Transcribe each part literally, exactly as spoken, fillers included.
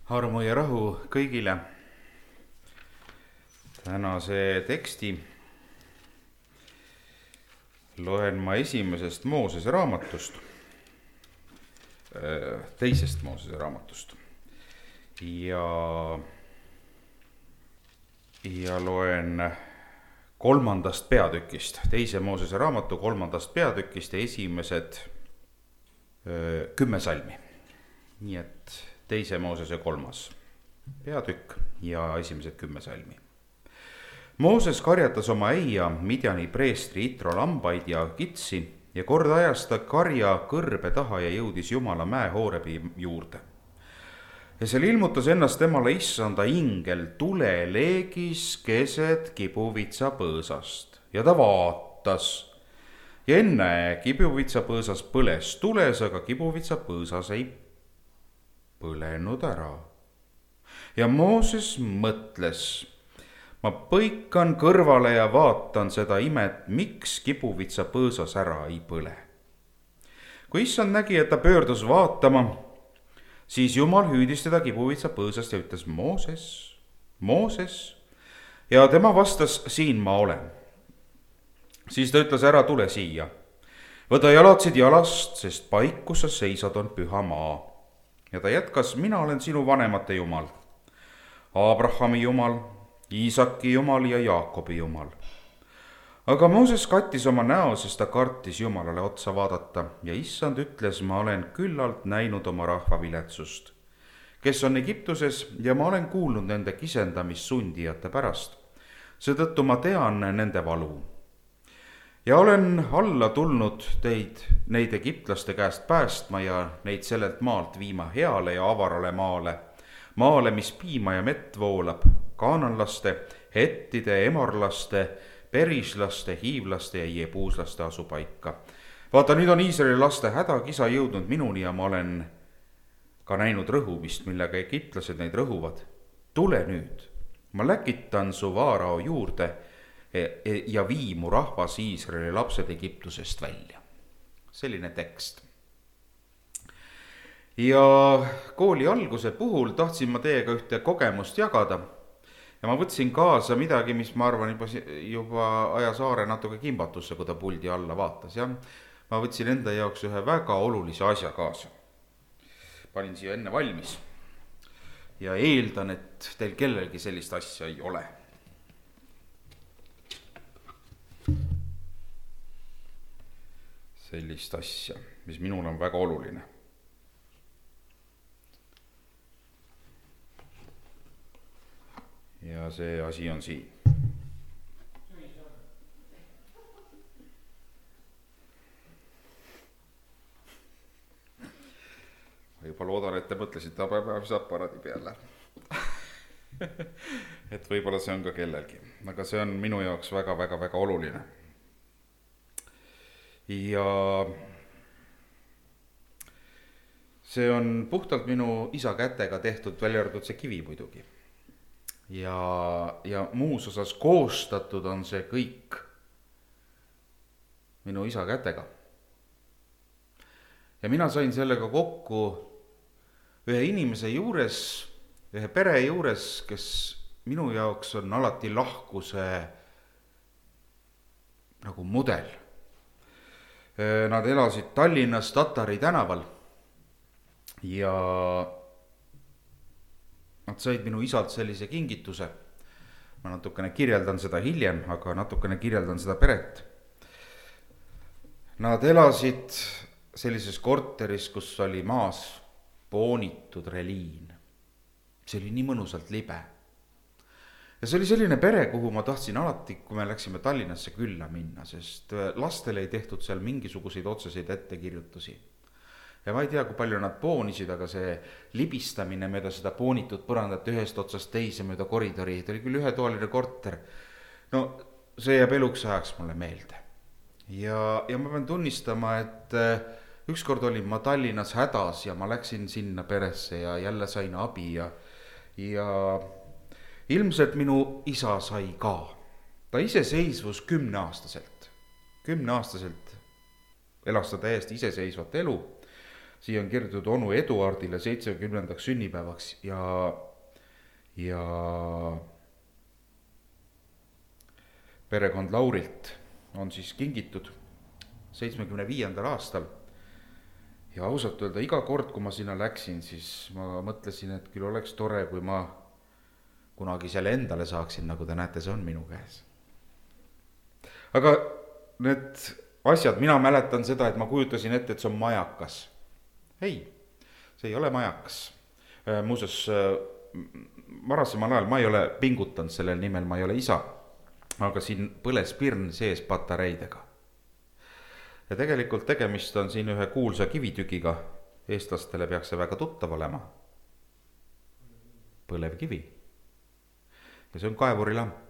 Armu ja rahu kõigile. Tänase teksti loen ma esimesest Moosese raamatust, teisest Moosese raamatust ja, ja loen kolmandast peatükist, teise Moosese raamatu kolmandast peatükist ja esimesed öö, kümme salmi. Nii et teise Moosese kolmas peatükk ja esimesed kümme salmi. Mooses karjatas oma äia Midjani preestri Itro lambaid ja kitsi ja kord ajas ta karja kõrbe taha ja jõudis Jumala mäe Hoorebi juurde. Ja seal ilmutas ennast temale issanda ingel tuleleegis keset kibuvitsa põõsast ja ta vaatas. Ja enne kibuvitsa põõsas põles tules, aga kibuvitsa põõsas ei põlenud ära. Ja Mooses mõtles, ma põikan kõrvale ja vaatan seda imet, miks kibuvitsa põõsas ära ei põle. Kui issand nägi, et ta pöördus vaatama, siis Jumal hüüdis teda kibuvitsa põõsast ja ütles Mooses, Mooses, ja tema vastas, siin ma olen. Siis ta ütles, ära tule siia, võta jalatsid jalast, sest paik, kus sa seisad, on püha maa. Ja ta jätkas, mina olen sinu vanemate Jumal, Abrahami Jumal, Iisaki Jumal ja Jaakobi Jumal. Aga Mooses kattis oma näo, sest ta kartis Jumalale otsa vaadata ja issand ütles, ma olen küllalt näinud oma rahva viletsust, kes on Egiptuses ja ma olen kuulnud nende kisendamissundijate pärast. Seetõttu ma tean nende valu. Ja olen alla tulnud teid, neid egiptlaste käest päästma ja neid sellelt maalt viima heale ja avarale maale, maale, mis piima ja mett voolab, kaananlaste, hettide, emorlaste, perislaste, hiivlaste ja jebuuslaste asupaika. Vaata, nüüd on Iisraeli laste hädakisa jõudnud minuni ja ma olen ka näinud rõhumist, millega egiptlased neid rõhuvad. Tule nüüd, ma läkitan su Vaarao juurde ja vii mu rahvas Iisraeli lapsed Egiptusest välja. Selline tekst. Ja kooli alguse puhul tahtsin ma teiega ühte kogemust jagada ja ma võtsin kaasa midagi, mis ma arvan juba, juba ajas Aare natuke kimbatusse, kui ta puldi alla vaatas. Ja ma võtsin enda jaoks ühe väga olulise asja kaasa. Panin siia enne valmis ja eeldan, et teil kellelgi sellist asja ei ole. Sellist asja, mis minul on väga oluline. Ja see asi on siin. Ma juba loodan, et te mõtlesite aparaadi peale. Et võib-olla see on ka kellelgi, aga see on minu jaoks väga-väga-väga oluline. Ja see on puhtalt minu isa kätega tehtud, välja arvatud see kivi muidugi. Ja, ja muus osas koostatud on see kõik minu isa kätega. Ja mina sain sellega kokku ühe inimese juures, ühe pere juures, kes minu jaoks on alati lahkuse nagu mudel. Nad elasid Tallinnas Tatari tänaval ja nad said minu isalt sellise kingituse. Ma natukene kirjeldan seda hiljem, aga natukene kirjeldan seda peret. Nad elasid sellises korteris, kus oli maas poonitud reliin. See oli nii mõnusalt libe. Ja see oli selline pere, kuhu ma tahtsin alati, kui me läksime Tallinnasse külla minna, sest lastele ei tehtud seal mingisuguseid otseseid ettekirjutusi. Ja ma ei tea, kui palju nad poonisid, aga see libistamine mööda seda poonitud põrandat ühest otsast teise mööda koridori, ta oli küll ühetoaline korter. No see jääb eluks ajaks mulle meelde. Ja, ja ma pean tunnistama, et ükskord olin ma Tallinnas hädas ja ma läksin sinna peresse ja jälle sain abi ja, ja ilmselt minu isa sai ka. Ta iseseisvus kümneaastaselt. Kümneaastaselt elas ta täiesti iseseisvat elu. siia on kirjutatud onu Eduardile seitsmekümnendaks sünnipäevaks ja, ja perekond Laurilt on siis kingitud seitsmekümne viiendal aastal. Ja ausalt öelda, iga kord, kui ma sinna läksin, siis ma mõtlesin, et küll oleks tore, kui ma kunagi selle endale saaksin, nagu te näete, see on minu käes. Aga need asjad, mina mäletan seda, et ma kujutasin ette, et see on majakas. Ei, see ei ole majakas. Muuseas, varasemal ajal ma ei ole pingutanud sellel nimel, ma ei ole isa, aga siin põles pirn sees patareidega. Ja tegelikult tegemist on siin ühe kuulsa kivitükiga, eestlastele peaks see väga tuttav olema. Põlevkivi. Ja see on kaevurilamp.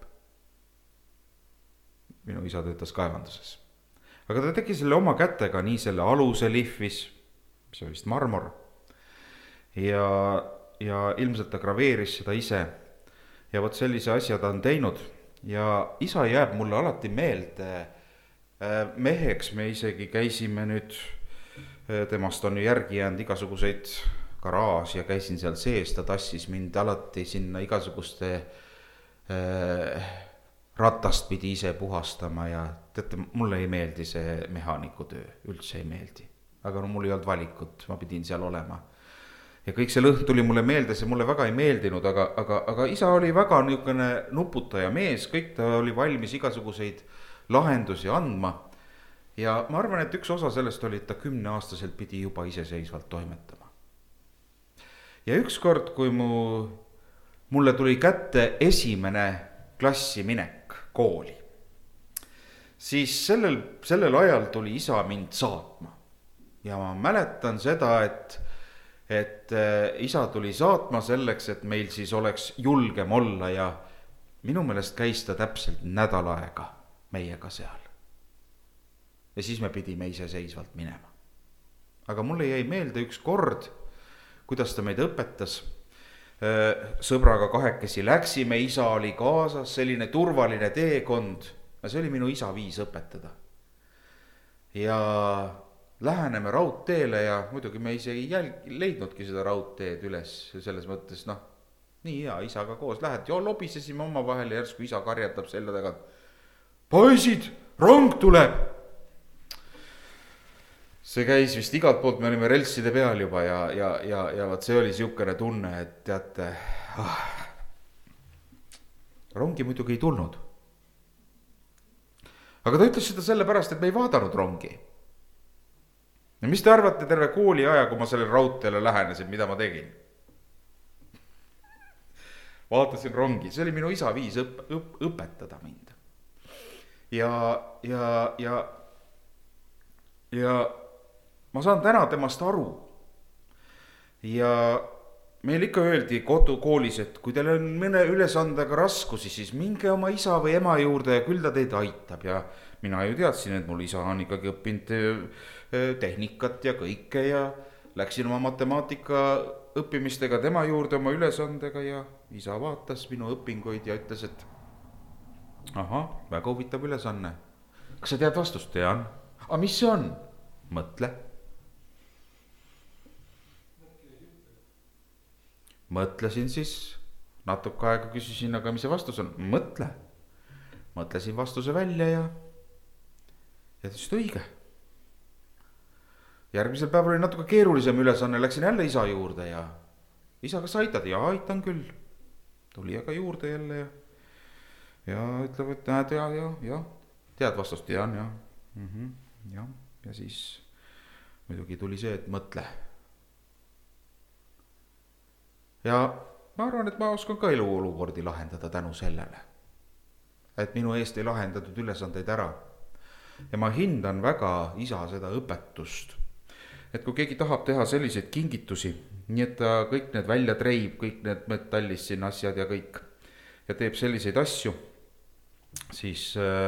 Minu isa töötas kaevanduses. Aga ta tegi selle oma kätega, nii selle aluse lihvis, mis on vist marmor, ja, ja ilmselt ta graveeris seda ise. Ja võt sellise asja ta on teinud. Ja isa jääb mulle alati meelde meheks, me isegi käisime nüüd, temast on ju järgi jäänud igasuguseid garaaž ja käisin seal sees, ta tassis mind alati sinna igasuguste äh, ratast pidi ise puhastama ja teate, mulle ei meeldi see mehaanikutöö, üldse ei meeldi. Aga no mul ei olnud valikut, ma pidin seal olema. Ja kõik see lõhn tuli mulle meelde, see mulle väga ei meeldinud, aga, aga, aga isa oli väga niisugune nuputaja mees, kõik ta oli valmis igasuguseid lahendusi andma ja ma arvan, et üks osa sellest oli, et ta kümneaastaselt pidi juba iseseisvalt toimetama. Ja üks kord, kui mu, mulle tuli kätte esimene klassi minek kooli, siis sellel, sellel ajal tuli isa mind saatma. Ja ma mäletan seda, et, et isa tuli saatma selleks, et meil siis oleks julgem olla ja minu meelest käis ta täpselt nädal aega meiega seal. Ja siis me pidime iseseisvalt minema. Aga mulle jäi meelde üks kord, kuidas ta meid õpetas. Sõbraga kahekesi läksime, isa oli kaasas, selline turvaline teekond. Ja see oli minu isa viis õpetada. Ja läheneme raudteele ja muidugi me ise ei jälg, leidnudki seda raudteed üles. Selles mõttes, noh, nii hea, isaga koos lähed. Jo, lobisesime oma vahel ja järsku isa karjatab selle tagant. Poisid, rong tuleb! See käis vist igalt poolt, me olime relsside peal juba ja, ja, ja, ja vaat see oli siukene tunne, et teate, ah, rongi muidugi ei tulnud. Aga ta ütles seda sellepärast, et me ei vaadanud rongi. Ja mis te arvate terve kooli aja, kui ma selle raudteele lähenesin, mida ma tegin? Vaatasin rongi, see oli minu isa viis õp, õp, õpetada mind. Ja, ja, ja, ja ma saan täna temast aru. Ja meil ikka öeldi kodukoolis, et kui teil on mõne ülesandega raskusi, siis minge oma isa või ema juurde ja küll ta teid aitab. Ja mina ju teadsin, et mul isa on ikkagi õppinud tehnikat ja kõike ja läksin oma matemaatika õppimistega tema juurde oma ülesandega ja isa vaatas minu õpinguid ja ütles, et aha, väga huvitav ülesanne. Kas sa tead vastust? Tean. A mis see on? Mõtle. Mõtlesin siis, natuke aega küsisin, aga mis see vastus on? Mõtle. Mõtlesin vastuse välja ja ja tõesti õige. Järgmisel päeval oli natuke keerulisem ülesanne, läksin jälle isa juurde ja isa, kas aitad? Ja aitan küll. Tuli aga juurde jälle ja ja ütleb, et näed, ja, ja, ja, tead vastust, tean, ja, mm-hmm, ja, ja siis muidugi tuli see, et mõtle. Ja ma arvan, et ma oskan ka eluolukordi lahendada tänu sellele, et minu eest ei lahendatud ülesandeid ära. Ja ma hindan väga isa seda õpetust, et kui keegi tahab teha selliseid kingitusi, nii et ta kõik need välja treib, kõik need metallist siin asjad ja kõik, ja teeb selliseid asju, siis,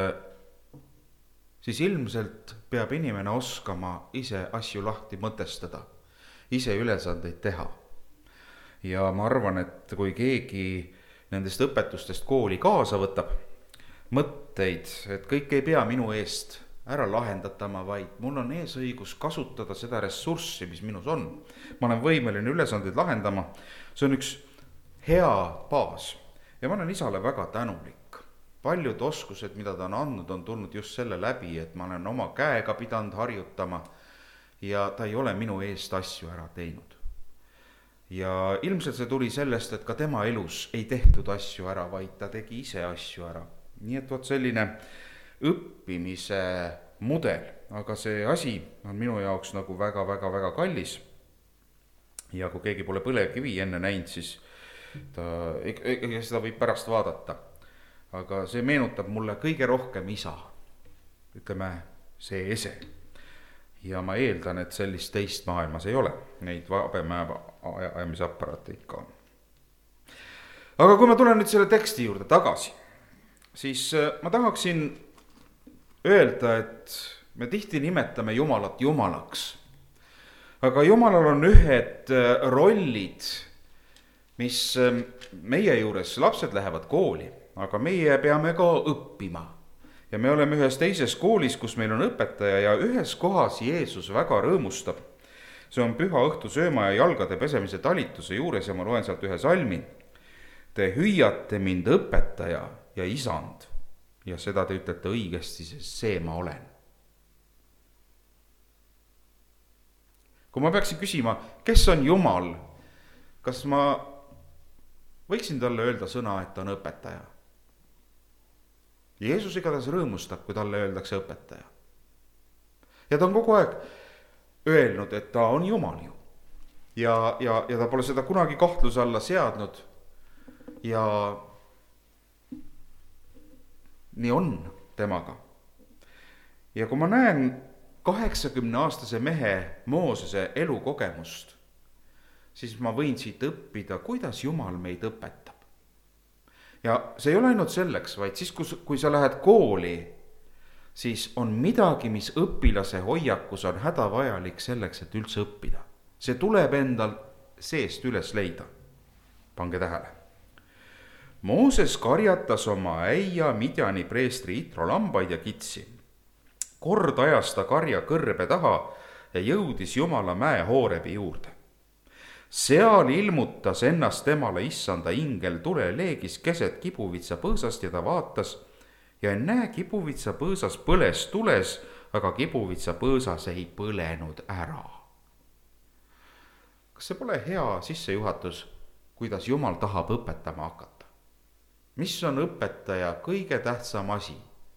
siis ilmselt peab inimene oskama ise asju lahti mõtestada, ise ülesandeid teha. Ja ma arvan, et kui keegi nendest õpetustest kooli kaasa võtab mõtteid, et kõik ei pea minu eest ära lahendatama, vaid mul on eesõigus kasutada seda ressurssi, mis minus on. ma olen võimeline ülesandeid lahendama, see on üks hea baas ja ma olen isale väga tänulik. Paljud oskused, mida ta on andnud, on tulnud just selle läbi, et ma olen oma käega pidanud harjutama ja ta ei ole minu eest asju ära teinud. Ja ilmselt see tuli sellest, et ka tema elus ei tehtud asju ära, vaid ta tegi ise asju ära. Nii et võt selline õppimise mudel, aga see asi on minu jaoks nagu väga-väga-väga kallis. Ja kui keegi pole põlevkivi enne näinud, siis ta, seda võib pärast vaadata. Aga see meenutab mulle kõige rohkem isa, ütleme see ese. Ja ma eeldan, et sellist teist maailmas ei ole, neid vabemäe ajamise aparaate ikka on. Aga kui ma tulen nüüd selle teksti juurde tagasi, siis ma tahaksin öelda, et me tihti nimetame Jumalat Jumalaks. Aga Jumalal on ühed rollid, mis meie juures, lapsed lähevad kooli, aga meie peame ka õppima. Ja me oleme ühes teises koolis, kus meil on õpetaja ja ühes kohas Jeesus väga rõõmustab. See on püha õhtu sööma ja jalgade pesemise talituse juures ja ma loen sealt ühe salmi. Te hüüate mind õpetaja ja isand ja seda te ütlete õigesti, sest see ma olen. Kui ma peaksin küsima, kes on Jumal, kas ma võiksin talle öelda sõna, et ta on õpetaja? Jeesus igatahes rõõmustab, kui talle öeldakse õpetaja. Ja ta on kogu aeg öelnud, et ta on Jumal ju. Ja, ja, ja ta pole seda kunagi kahtluse alla seadnud. Ja nii on temaga. Ja kui ma näen kaheksakümne aastase mehe Moosese elukogemust, siis ma võin siit õppida, kuidas Jumal meid õpetab. Ja see ei ole ainult selleks, vaid siis, kui sa lähed kooli, siis on midagi, mis õpilase hoiakus on hädavajalik selleks, et üldse õppida. See tuleb endal seest üles leida. Pange tähele. Mooses karjatas oma äia Midjani preestri Itro lambaid ja kitsi. Kord ajas ta karja kõrbe taha ja jõudis Jumala mäe Hoorebi juurde. Seal ilmutas ennast temale issanda ingel tule leegis keset kibuvitsa põõsast ja ta vaatas ja ennäe kibuvitsa põõsas põles tules, aga kibuvitsa põõsas ei põlenud ära. Kas see pole hea sissejuhatus, kuidas Jumal tahab õpetama hakata? Mis on õpetaja kõige tähtsam asi?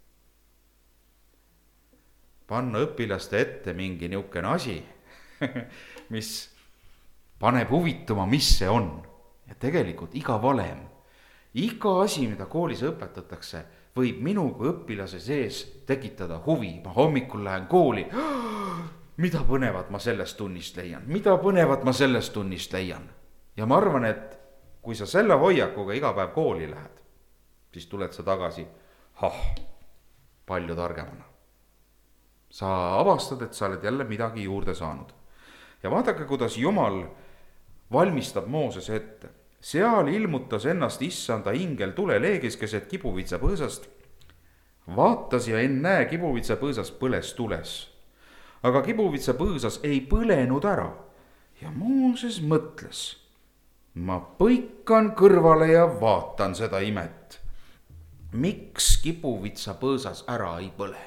Panna õpilaste ette mingi niukene asi, mis paneb huvituma, mis see on. Ja tegelikult iga valem, iga asi, mida koolis õpetatakse, võib minu kui õpilase sees tekitada huvi. Ma hommikul lähen kooli, mida põnevat ma sellest tunnist leian, mida põnevat ma sellest tunnist leian. Ja ma arvan, et kui sa selle hoiakuga iga päev kooli lähed, siis tuled sa tagasi, hah, palju targemana. Sa avastad, et sa oled jälle midagi juurde saanud. Ja vaadake, kuidas Jumal valmistab Mooses ette. Seal ilmutas ennast issanda ingel tule leegis keset kibuvitsa põõsast. Vaatas ja ennäe kibuvitsa põõsas põles tules. Aga kibuvitsa põõsas ei põlenud ära. Ja Mooses mõtles, ma põikan kõrvale ja vaatan seda imet. Miks kibuvitsa põõsas ära ei põle?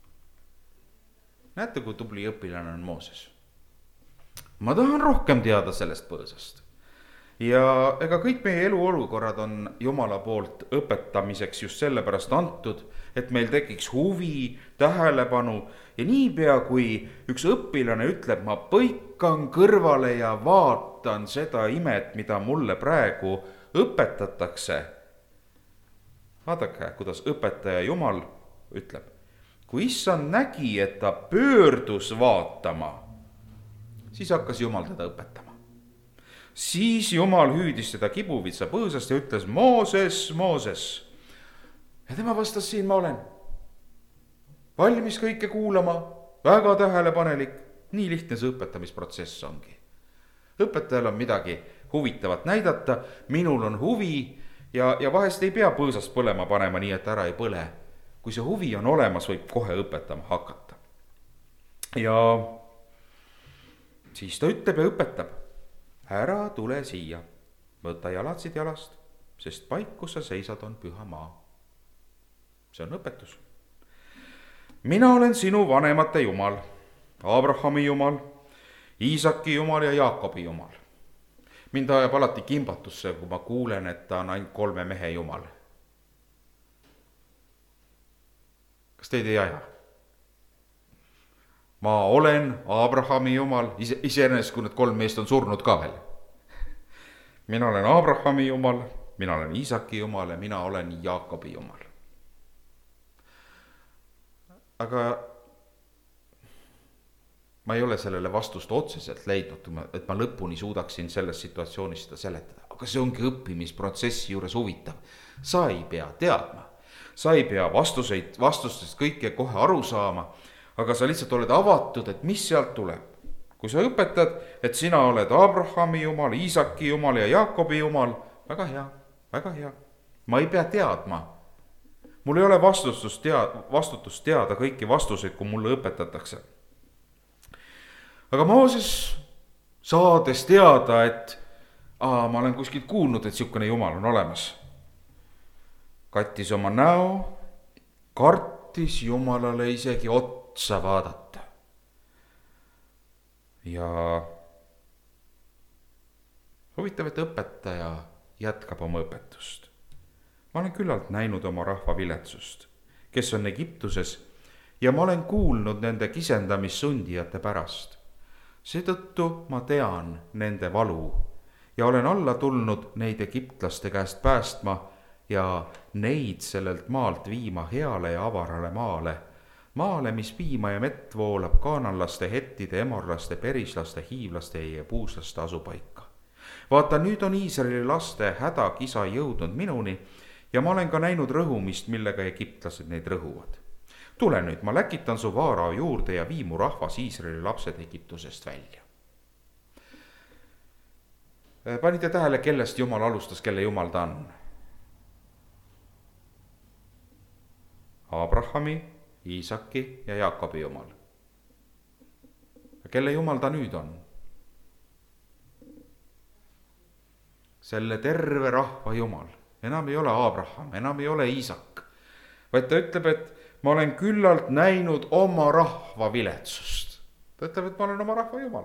Näete, kui tubli õpilane on Mooses. Ma tahan rohkem teada sellest põõsast. Ja ega kõik meie eluolukorrad on Jumala poolt õpetamiseks just sellepärast antud, et meil tekiks huvi, tähelepanu ja niipea, kui üks õpilane ütleb, ma põikan kõrvale ja vaatan seda imet, mida mulle praegu õpetatakse. Vaadake, kuidas õpetaja Jumal ütleb. Kui issand nägi, et ta pöördus vaatama, siis hakkas Jumal teda õpetama. Siis Jumal hüüdis seda kibuvitsa põõsast ja ütles, Mooses, Mooses. Ja tema vastas, siin ma olen. Valmis kõike kuulama, väga tähelepanelik. Nii lihtne see õpetamisprotsess ongi. Õpetajal on midagi huvitavat näidata, minul on huvi ja, ja vahest ei pea põõsast põlema panema nii, et ära ei põle. kui see huvi on olemas, võib kohe õpetama hakata. Ja siis ta ütleb ja õpetab, ära tule siia, võta jalatsid jalast, sest paik, kus sa seisad, on püha maa. See on õpetus. Mina olen sinu vanemate jumal, Abrahami jumal, Iisaki jumal ja Jaakobi jumal. Mind ajab alati kimbatusse, kui ma kuulen, et ta on ainult kolme mehe jumal. Kas teid ei aja? Ma olen Abrahami jumal, ise, iseenesest kui need kolm meest on surnud ka veel. Mina olen Abrahami jumal, mina olen Iisaki jumal ja mina olen Jaakobi jumal. Aga ma ei ole sellele vastust otseselt leidnud, et ma lõpuni suudaksin selles situatsioonis seda seletada. Aga see ongi õppimisprotsessi juures huvitav. Sa ei pea teadma. Sa ei pea vastuseid, vastustest kõike kohe aru saama, aga sa lihtsalt oled avatud, et mis sealt tuleb. Kui sa õpetad, et sina oled Abrahami jumal, Iisaki jumal ja Jaakobi jumal, väga hea, väga hea. Ma ei pea teadma. Mul ei ole vastutust teada, vastutust teada kõiki vastuseid, kui mulle õpetatakse. Aga Mooses saades teada, et aa, ma olen kuskilt kuulnud, et siukene jumal on olemas. Kattis oma näo, kartis jumalale isegi otsa vaadata. Ja huvitav, et õpetaja jätkab oma õpetust. Ma olen küllalt näinud oma rahva viletsust, kes on Egiptuses, ja ma olen kuulnud nende kisendamissundijate pärast. Seetõttu ma tean nende valu ja olen alla tulnud neid egiptlaste käest päästma ja neid sellelt maalt viima heale ja avarale maale, maale, mis piima ja mett voolab kaananlaste, hettide, emorlaste, perislaste, hiivlaste ja puuslaste asupaika. Vaata, nüüd on Iisraeli laste hädakisa jõudnud minuni ja ma olen ka näinud rõhumist, millega egiptlased neid rõhuvad. Tule nüüd, ma läkitan su vaara juurde ja vii mu rahvas Iisraeli lapsed Egiptusest välja. Panite tähele, kellest Jumal alustas, kelle Jumal ta on? Abrahami, Iisaki ja Jaakobi Jumal. Kelle Jumal ta nüüd on? Selle terve rahva Jumal. Enam ei ole Abraham, enam ei ole Iisak. Vaid ta ütleb, et ma olen küllalt näinud oma rahva viletsust. Ta ütleb, et ma olen oma rahva Jumal.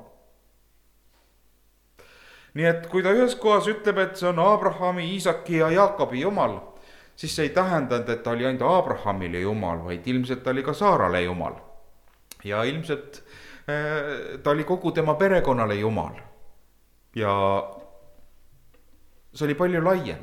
Nii et kui ta ühes kohas ütleb, et see on Abrahami, Iisaki ja Jaakobi Jumal, siis see ei tähendanud, et ta oli ainult Abrahamile Jumal, vaid ilmselt ta oli ka Saarale Jumal. Ja ilmselt äh, ta oli kogu tema perekonnale Jumal. Ja see oli palju laiem.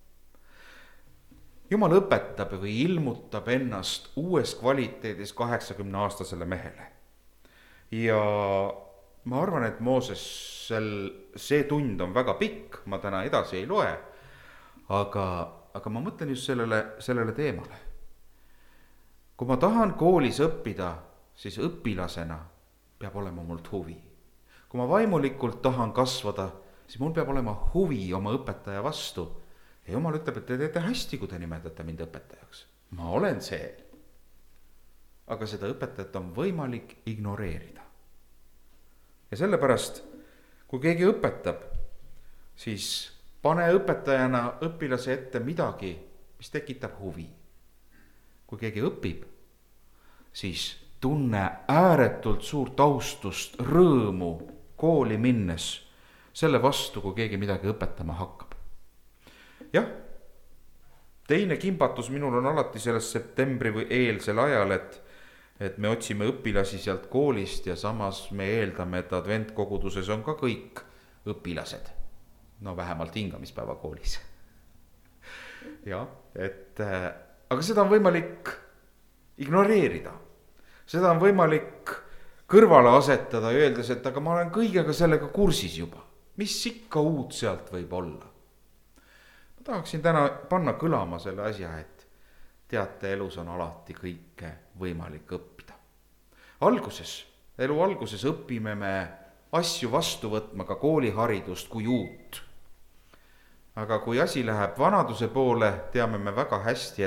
Jumal õpetab või ilmutab ennast uues kvaliteedis kaheksakümne aastasele mehele. Ja ma arvan, et Mooses see tund on väga pikk, ma täna edasi ei loe, aga, aga ma mõtlen just sellele, sellele teemale. Kui ma tahan koolis õppida, siis õpilasena peab olema mult huvi. Kui ma vaimulikult tahan kasvada, siis mul peab olema huvi oma õpetaja vastu. Ja Jumal ütleb, et te teete hästi, kui te nimetate mind õpetajaks. Ma olen see. Aga seda õpetajat on võimalik ignoreerida. Ja sellepärast, kui keegi õpetab, siis pane õpetajana õpilase ette midagi, mis tekitab huvi. Kui keegi õpib, siis tunne ääretult suurt austust, rõõmu kooli minnes selle vastu, kui keegi midagi õpetama hakkab. Jah, teine kimbatus minul on alati selles septembri või eelsel ajal, et, et me otsime õpilasi sealt koolist ja samas me eeldame, et adventkoguduses on ka kõik õpilased. No vähemalt hingamispäeva koolis. Ja, et, aga seda on võimalik ignoreerida. Seda on võimalik kõrvale asetada ja öeldes, et aga ma olen kõigega sellega kursis juba. Mis ikka uut sealt võib olla? Tahaksin täna panna kõlama selle asja, et teate, elus on alati kõike võimalik õppida. Alguses, elu alguses õpime me asju vastu võtma ka kooliharidust kui uut. Aga kui asi läheb vanaduse poole, teame me väga hästi, et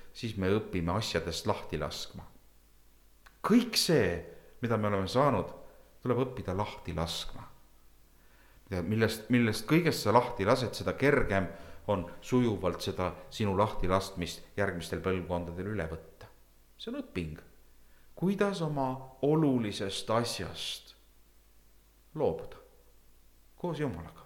siis me õpime asjadest lahti laskma. kõik see, mida me oleme saanud, tuleb õppida lahti laskma. millest, millest kõigest sa lahti lased, seda kergem on sujuvalt seda sinu lahti laskmist järgmistel põlvkondadel üle võtta. see on õping, kuidas oma olulisest asjast loobuda koos Jumalaga.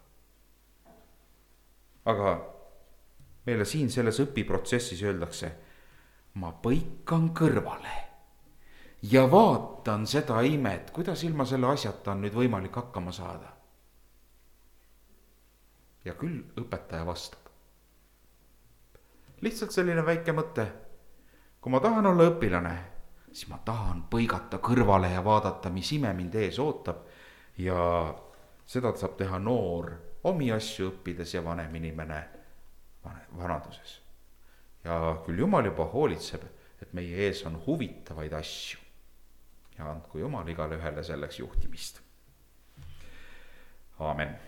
aga meile siin selles õpiprotsessis öeldakse, ma põikan kõrvale ja vaatan seda imet, kuidas ilma selle asjata on nüüd võimalik hakkama saada. ja küll õpetaja vastab. lihtsalt selline väike mõte. kui ma tahan olla õpilane, siis ma tahan põigata kõrvale ja vaadata, mis ime mind ees ootab. ja seda saab teha noor omi asju õppides ja vanem inimene vanaduses. ja küll Jumal juba hoolitseb, et meie ees on huvitavaid asju. ja andku Jumal igale ühele selleks juhtimist. Aamen.